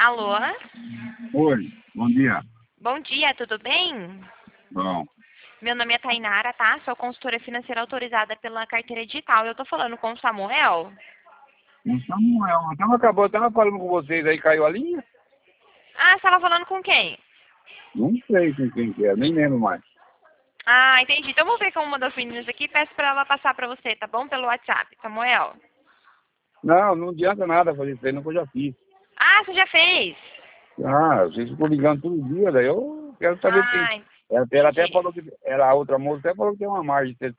Alô? Oi, bom dia. Bom dia, tudo bem? Bom, Meu nome é Tainara, tá? Sou consultora financeira autorizada pela carteira digital. Eu tô falando com o Samuel? o Samuel, tava falando com vocês aí, caiu a linha? Ah, você tava falando com quem? Não sei com quem que é, nem lembro mais. Ah, entendi. Então eu vou ver com uma das meninas aqui e peço pra ela passar pra você, tá bom? Pelo WhatsApp, Samuel. Não, não adianta nada fazer isso aí, não que eu já fiz. Ah, você já fez? Ah, vocês ficam ligando todo dia, daí eu quero saber se... Ah, Ela até entendi. falou que... Ela, a outra moça até falou que tem uma margem de